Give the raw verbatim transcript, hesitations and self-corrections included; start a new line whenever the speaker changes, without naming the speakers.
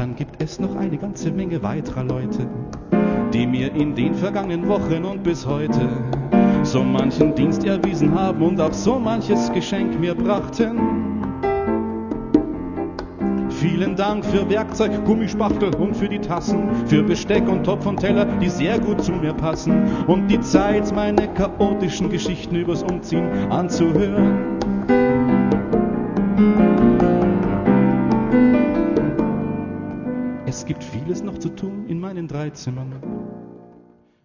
dann gibt es noch eine ganze Menge weiterer Leute, die mir in den vergangenen Wochen und bis heute so manchen Dienst erwiesen haben und auch so manches Geschenk mir brachten. Vielen Dank für Werkzeug, Gummispachtel und für die Tassen, für Besteck und Topf und Teller, die sehr gut zu mir passen und die Zeit, meine chaotischen Geschichten übers Umziehen anzuhören. Es gibt vieles noch zu tun in meinen drei Zimmern.